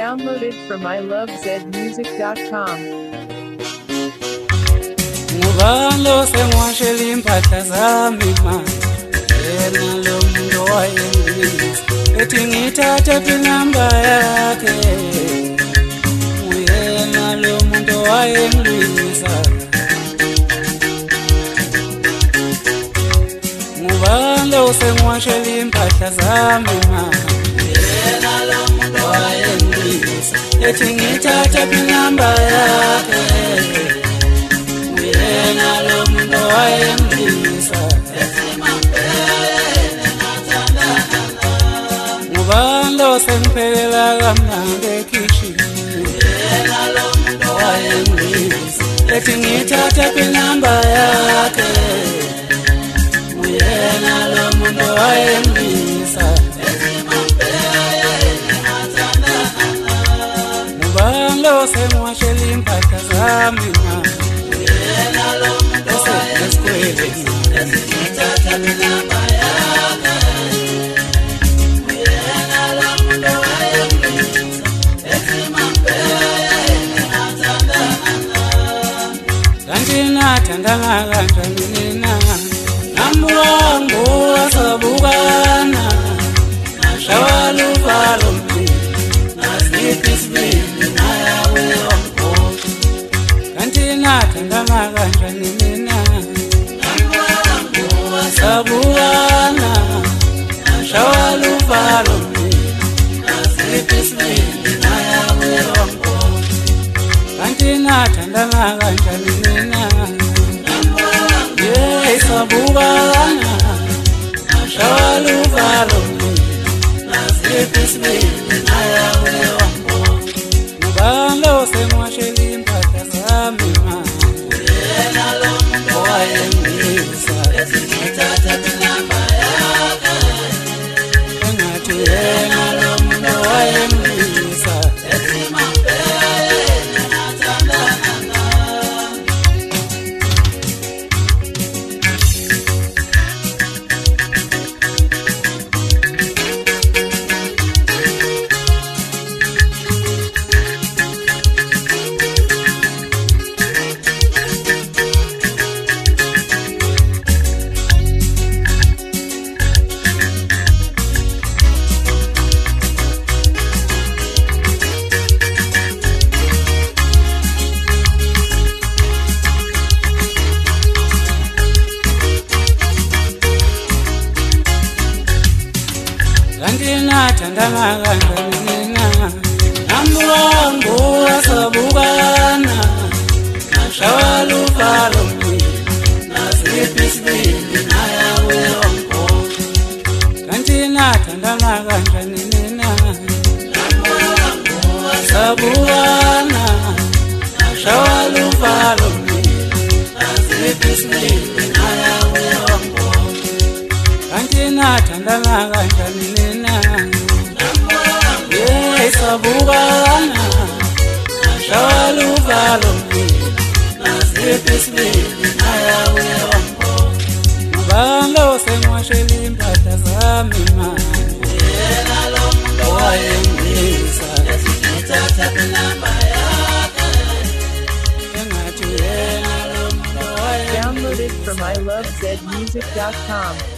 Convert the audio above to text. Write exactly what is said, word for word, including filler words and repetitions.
Downloaded from I love zed music dot com. Ngubalo sengwashela impahla zami ma yena lo muntu wayengilisa ethi ngithathe inamba yakhe uyena lo muntu wayengilisa Ngubalo sengwashela impahla zami ma yena lo muntu wayengilisa ethi ngithathe inamba yakhe Uyena lo muntu wayengilisa Ngubalo sengiphekela kamnandi ekhishini Uyena lo muntu wayengilisa ethi ngithathe inamba yakhe Uyena lo muntu wayengilisa Ngubalo sengiwashela impahla zami ma Uyena lo muntu wayengilisa ethi ngithathe inamba yakhe Uyena lo muntu wayengilisa ethi mampela athandana Kanti nathandana kanjani nina Namuwangu wasabukana Nashawala uvalo mphini Nasiphi isibindi nayawe wamkhohlwa Kanti nathandana kanjani nina Namuwangu wasabukana Nashawala uvalo mphini Nasiphi isibindi nayawe wamkhohlwa Kanti nathandana kanjani nina Sabukana Nashawala uvalo Nasiphi isibindi nayawe wamkhohlwa Ngubalo sengwashela impahla zami ma Uyena lo muntu wayengilisa ethi ngithathe inamba yakhe Engathi uyena lo muntu wayengilisa ethi mampela athandana Kanti nathandana kanjani nina Namuwangu wasabukana Nashawala uvalo mphini Nasiphi isibindi nayawe wamkhohlwa Kanti nathandana kanjani nina Namuwangu wasabukana Nashawala uvalo mphini Nasiphi isibindi nayawe wamkhohlwa Kanti nathandana kanjani nina Sabukana Nashawala uvalo mphini Nasiphi isibindi nayawe wamkhohlwa Ngubalo sengwashela impahla zami ma Uyena lo muntu wayengilisa ethi ngithathe inamba yakhe Engathi uyena lo muntu wayengilisa Downloaded from I love zed music dot com.